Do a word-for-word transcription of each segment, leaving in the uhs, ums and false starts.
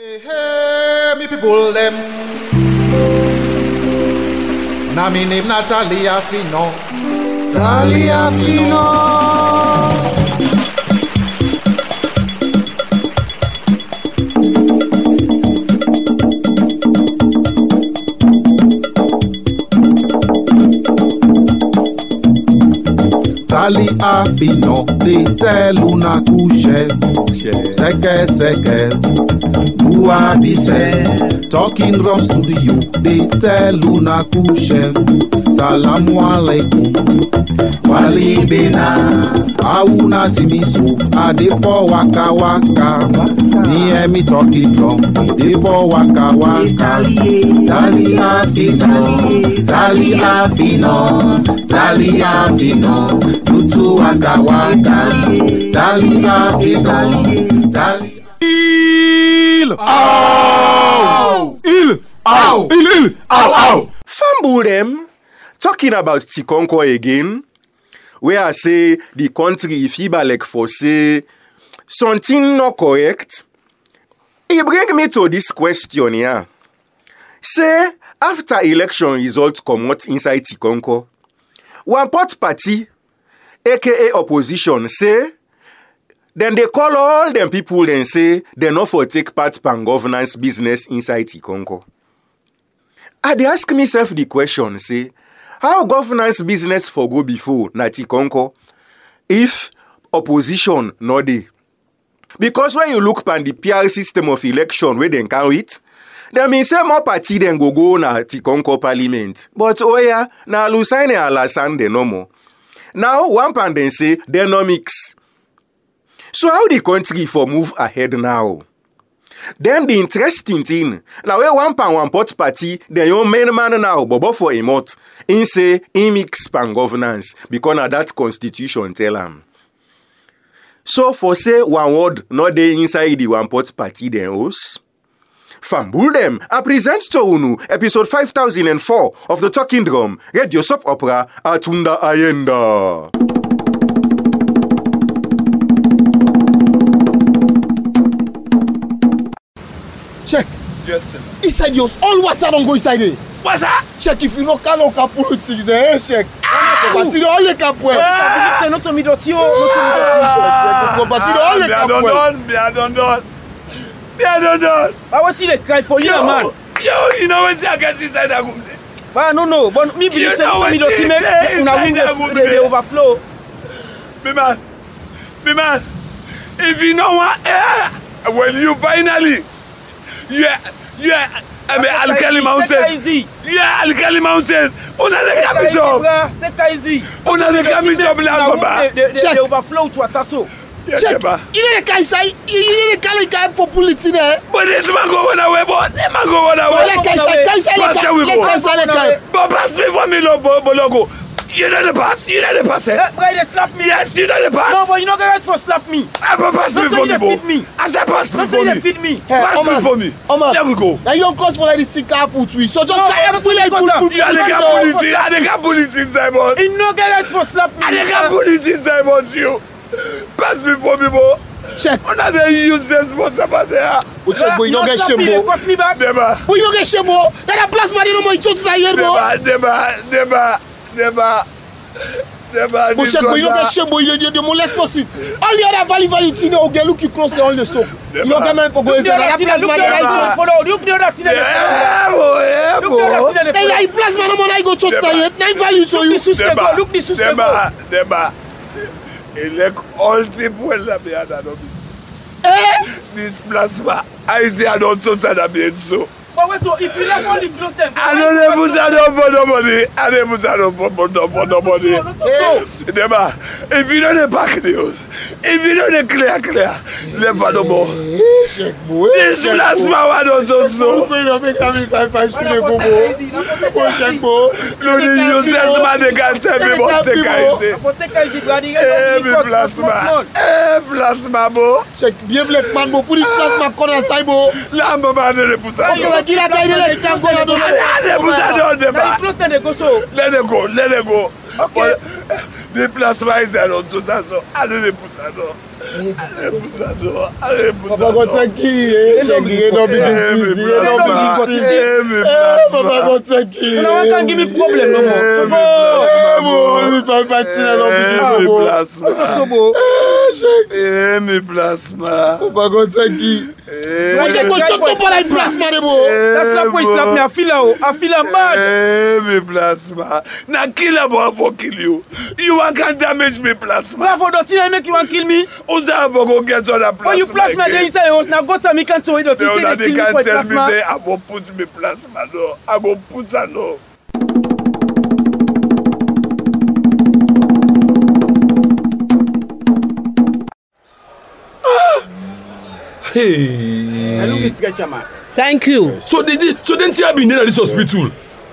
Hey, hey, me people them. Now me name Natalia Fino. Talia Fino. Talia Fino, te tell una couche. Seke seke, Bua bise. Talking drum studio, they tell una couche. Salamu alaikum, wali bena. Auna simisu, ade for waka waka. Me and me talking drum, ade for waka waka. Talia Fino, Talia Fino, Talia Fino. Tutu waka waka, Talia Fino, Talia. Il, ow, il, ow, il, il, ow, ow. Fumble them. Talking about Tikonko again, where I say the country if he like for say something not correct. It bring me to this question here. Say after election results come out inside Tikonko, one pot party, aka opposition, say then they call all them people and say they not for take part pan governance business inside Tikonko. I dey ask myself the question, say, how governance business for go before na Tikonko if opposition no dey? Because when you look pan the P R system of election where they count it, then mean say more party then go go na Tikonko parliament. But oh yeah, na Lusaine Alassane de no more. Now one pan then say they no mix. So how the country for move ahead now? Then the interesting thing, now where one pan one pot party, then your main man now, bobo for a month, in say, in mix pan governance, because now that constitution tell him. So for say one word, not they inside the one pot party then host. Fambul them, I present to Unu, episode five thousand four of the Talking Drum, radio soap opera, Atunda Ayenda. Check. Yes, sir. Inside yours, all water don't go inside it. What's that? Check if you no can look up politics, eh? Check. But you all the cap well. C'est notre midotio, notre But you all the cap well. Bien done, bien done. Bien done, done. But what's the cry for you, man? Yo, you know what's I guess inside that room? But no, no. But me believe say notre midotio make una win the overflow. Me man, me man. If you know what, eh, when you finally, yeah, yeah. I mean, Alkali Mountain. Yeah, Alkali Mountain. On a the capital. Take it easy. On a the capital, Baba. They overflow to Ataso. Check. Il est le cas il est le cas le cas pour politique. But this man go on away, but this man go on away. Le cas ça, cas ça le cas. Le cas ça le cas. But pass me for me logo. You know the pass. You know the pass. Why they slap me? Yes, you know the pass. No, but you not going to slap me. I pass me for me, bro. I said pass me for me. Feed me. Pass me for me. There we go. Now you don't cause for like this thing can't put we. So just can't put like put put. You are the cap politics. I the cap politics, Simon. You not going to slap me. I the cap politics, Simon. You pass me for me, bro. Check. On a the useless boss about there. O check boy, you don't get shame, bro. Cost me back. Never. Boy, you don't get shame, bro. That place man, you know my church là hier, bro. Never, never, never. Never. Mon cher, you don't get shame, boy. You you molest possible. All the other valley valley thing, o get look you close all the so. You don't get man for go inside. That place man, I follow. Look the other thing. Yeah, boy. Yeah, boy. Hey, that place man, man, I go church là hier. Nine value to you. Look this suspect. Never, never. Elect all people la bien dans nos Eh? This plasma, I say I don't touch that bien so. But wait, so if you let all the close them, I don't ever say no for nobody. I never say no for nobody. Never. If you don't back news, if you don't clear clear, never no more. Check boy. This plasma one also so. Go no make am five five spin go go. Oh check boy. No the useless man they can tell me what take easy. but take easy, bloody. Eh, plasma. Eh, plasma bo. Check bien black man bo. Pour this plasma corner side bo. La maman ne le pousse pas. Qui la gagne le temps go na do. Allez, vous allez on Now you close them, they go so. Let it go, let it go. Okay. The plasma is there on tout ça. Allez, les pousse ça. Papa go take you. Check the no be this. No be this. Papa go take you. No one can give me problem no more. Oh, me find party no be this. Sobo. Eh, me plasma. Papa go take you. Eh, Check go chop to para plasma de bo. That's not why slap me. I feel oh, I feel mad. Eh, me plasma. Na kill a boy kill you. You can damage me plasma. Why for the thing make you want kill me? Oza go get on a plasma. When you plasma dey inside your house, now go tell me can't tell you the thing say they kill me for tell me plasma. say I go put me plasma no. I go put her no. Hey. I look this stretcher man. Thank you. So did it, so then I been in this hospital.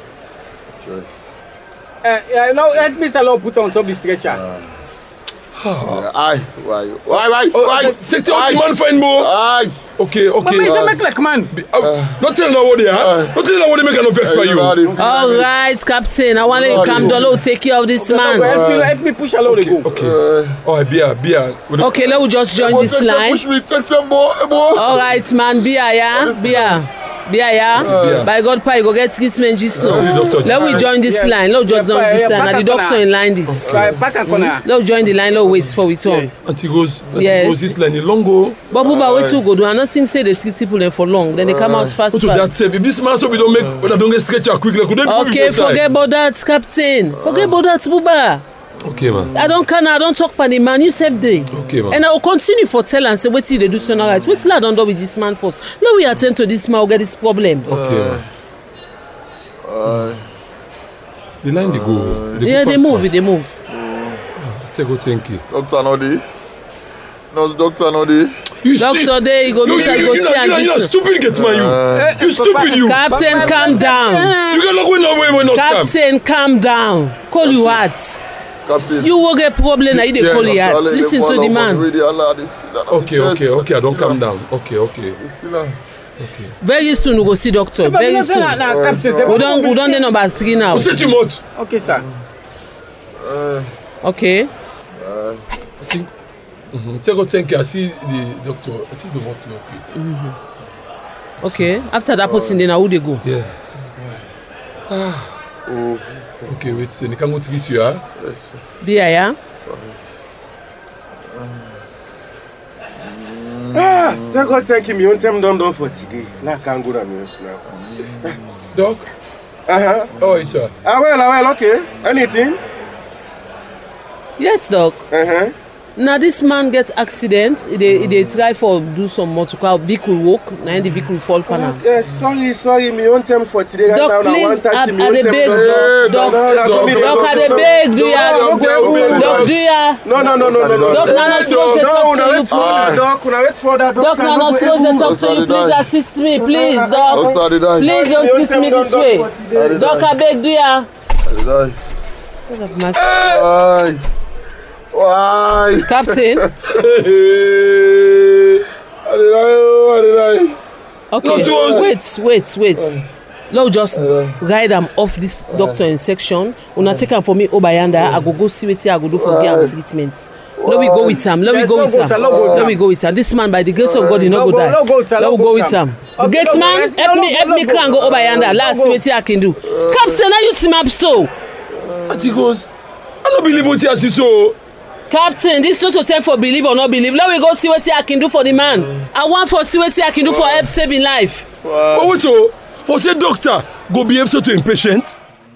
Eh, yeah, no, let Mister Law put on top the stretcher. Aye, why? Why, why, Oh, why? take the man find more. Aye. Okay, okay. But Mister Uh, make like man. uh, not tell them what they are. Not tell them what they make an vex by you. All right, Captain. I want you to come down. Let take care of this man. Help me, help me push along the go. Okay. Oh, beer, beer. Okay, let me just join this line. Push me, take some more, more. All right, man. Beer, yeah? Beer. Beer, yeah? By God, pa, you go get treatment just now. See the doctor. Let me join this Yeah. line. Let me just Yeah, join this yeah, line. back Now the and doctor corner. in line this. Right, back and corner. Let me join the line. Let me wait for we turn. Auntie goes, Auntie Yes. goes this line in long go. But Buba, wait to go do. I not think say they treat people there for long. Then they come out fast, So that fast. safe. If this man so we don't make, when I don't get stretcher quickly, could they be Okay, forget about that, Captain. Forget about that, Buba. Okay, man. I don't can. I don't talk for the man. You save day. Okay, man. And I will continue for tell and say what they do so now right. What's I don't do with this man first. Let we attend to this man. We'll get this problem. Okay, man. Aye. The line they go. They Yeah, go they fast, move. fast. They move. Take go, thank you. Doctor Nodi. No, Doctor Nodi. You Doctor, sti- there you go. You, Mister you, go you, see you, and you, you, you this. stupid get man you. You stupid you. Captain, calm down. You can look when no way when not scam. Captain, calm down. Call you what? Captain. You will get problem. Now you dey Yeah, call you Doctor what? Listen to the man. Okay, okay, okay. I don't calm down. Okay, okay. Very soon we go see doctor. Very soon. We don't. We don't dey number three now. Who set you out? Okay, sir. Okay. I think. Mm-hmm. Take go thank you. I see the doctor. I think the water okay. Okay. After that person, then who they go? Yes. Ah. Oh. Okay, wait. So you can go to get you, huh? Be yeah. Ah, thank God, thank him. You want them done done for today. Now I can't go down now. Doc. Uh huh. How are you, sir? Ah well, ah well, okay. Anything? Yes, doc. Uh huh. Now this man gets accident. He dey he dey try for do some motor car vehicle work. Now the vehicle fall panel. Okay, sorry, sorry. Me want them for today. Right Doc, now, please, now, I one thirty, me I want dey them beg. done. Doc, no, no, doc, come here, doc, no, I no, dey no. beg. Do No, ya? no, no, Doc, do ya? No, no, no, no, no, no. Doc, now not supposed to No, talk no, to you. wait for that, Doc. Now wait for that, Doc, now not supposed to talk to you. Please assist me, please, doc. Doctor, did I? Please don't treat me this way. Doc, I beg, do ya? Did I? Why? Why? Captain. How did I? How did I? Okay. No, to Wait, wait, wait. Let just ride am off this doctor in section. Una take am for me Obayanda. I go go see wetin I go do for get am treatment. Let we go with am. Let we go with am. Let we go with am. This man, by the grace of God, he no go die. Let we go with am. The gate man, help me, help me, can go Obayanda. Last see wetin I can do. Captain, now you team up so. Auntie goes. I don't believe what you see so. Captain, this not a time for believe or not believe. Let we go see wetin I can do for the man. I want for see wetin I can do for help saving life. But wait, so for say doctor go behave so to impatient.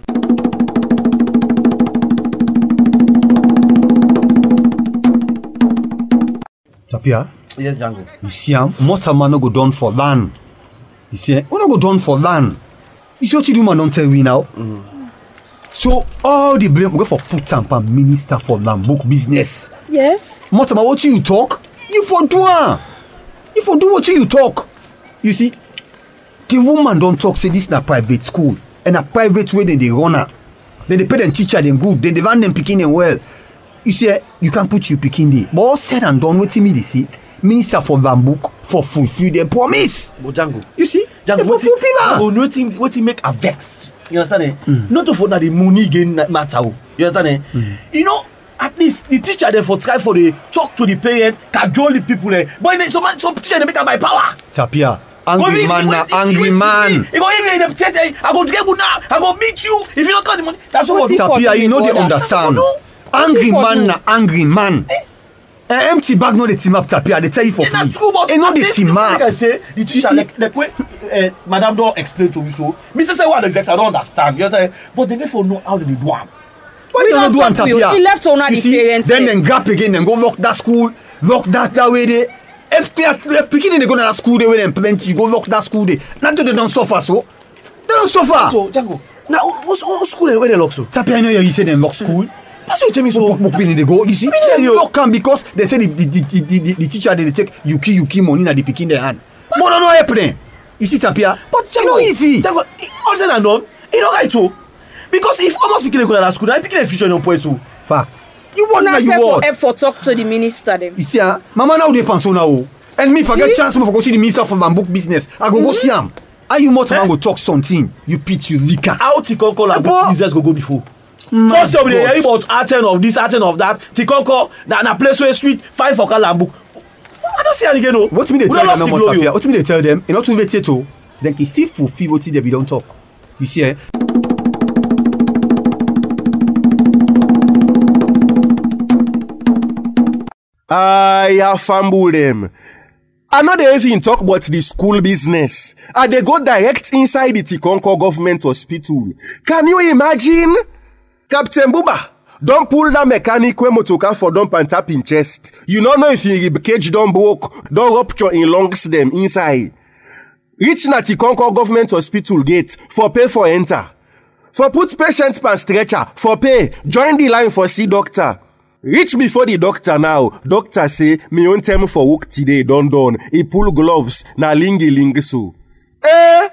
Tapia, Yes, Django. you see am, Motorman no go done for land. You see, we no go done for land. You see what you do, man, don't tell me now. Mm-hmm. So all the blame we go for put am for minister for land book business. Yes. Motorman, what you talk? You for do am. You for do what you talk. You see, the woman don't talk say this na private school and a private way then they run her. Then they pay them teacher them good. Then they run them picking them well. You see, you can put you picking there. But all said and done, what me they say, minister for land book for fulfill their promise. But Django. You see, Django, they for fulfill am. Django, nothing, what make a vex. You understand? Eh? Mm. Not to for that the money gain matter. You understand? Eh? Mm. You know, at least the teacher dem for try for dey talk to the parents, cajole the people eh. But they, some some teacher dey make am by power. Tapia, angry man na angry man. He go even dey say I go get good now, I go beat you if you don't cut the money. That's what Tapia, you know they understand. Angry man na angry man. Uh, empty bag no dey team up Tapia, they tell you for free. E no dey team up. Like I say, the teacher like like when uh, madam don explain to me so, me say say what the vex I don't understand. You understand? But they for know how they do am. Why don't do am Tapia? He left on the parents. Then then gap again, then go lock that school, lock that that way there. If they if picking they go to that school they when plenty, you go lock that school there. Not that they don't suffer so. They don't suffer. So Django, now what school where they lock so? Tapia, I know you say them lock school. That's what you tell me so. Book they go. You see, they lock them because they say the the the the, the, the teacher they take yuki yuki money na the picking their hand. But no no happening. You see Tapia, but Django, you know easy. Django, also na no, you know right too. Because if almost picking they go to that school, I picking a future in your point so. Fact. You want now you want. Help for talk to the minister them. You see, ah, mama now they pension now. And me forget chance for go see the minister for my book business. I go mm-hmm. go see him. Are you more time eh? Go talk something? You pitch you liquor. How Tikonko and book business go go before? My First time they hear about attend of this, attend of that. Tikonko na na place where sweet five for Kalambook. I don't see any again. No. What me they tell them? No more What me they tell them? You not too late to. Then he still fulfill what they don't talk. You see, eh? I have fumbled them. I know they even talk about the school business. And they go direct inside the Tikonko government hospital. Can you imagine? Captain Buba, don't pull that mechanic when motoka for dump and tap in chest. You don't know if your rib cage don't broke, don't rupture in lungs them inside. Reach na Tikonko government hospital gate for pay for enter. For put patient pan stretcher for pay, join the line for see doctor. Reach before the doctor now. Doctor say, me own time for work today, don don. He pull gloves, na lingy lingy so. Eh?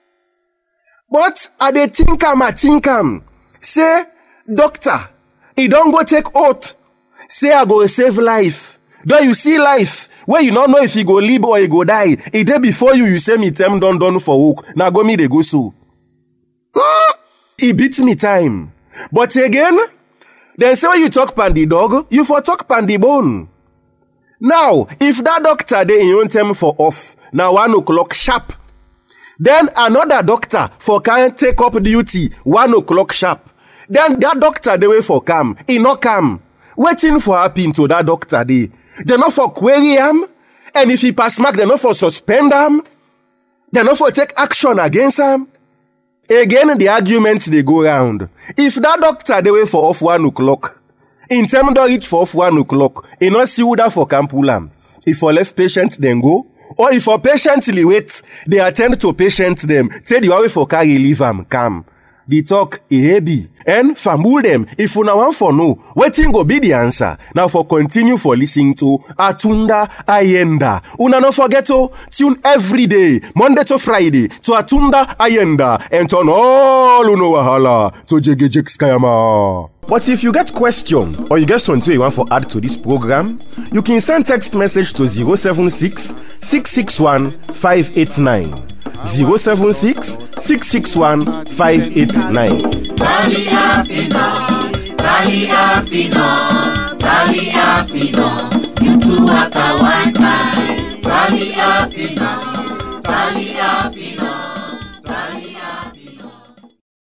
But, I dey think am, I think am. Say, doctor, he don't go take oath. Say, I go save life. Though you see life, where you don't know if he go live or he go die. A day before you, you say me time don don for work. Now go me dey go so. Mm, he beat me time. But again, then say when you talk pan the dog, you for talk pan the bone. Now, if that doctor dey in own time for off, now one o'clock sharp. Then another doctor for can take up duty one o'clock sharp. Then that doctor dey wait for come, he no come. Waiting for happen to that doctor dey. They not for query him, and if he pass mark, they not for suspend him. They not for take action against him. Again, the arguments they go round. If that doctor they wait for off one o'clock, in time don't reach for off one o'clock, he not see who that for camp pull am. If for left patient then go, or if for patiently wait, they attend to patient them, say the way for carry leave am, come. The talk e heavy and fumble them. If una want for no, waiting go be the answer. Now for continue for listening to Atunda Ayenda. Una no forget to tune every day, Monday to Friday, to Atunda Ayenda and turn all uno wahala to Jegejek Skayama. But if you get question or you get something you want to add to this program, you can send text message to zero seven six, six six one, five eight nine. zero seven six, six six one, five eight nine. Tali Afino, Tali Afino, Tali Afino, you two at a one time. Tali Afino, Tali Afino.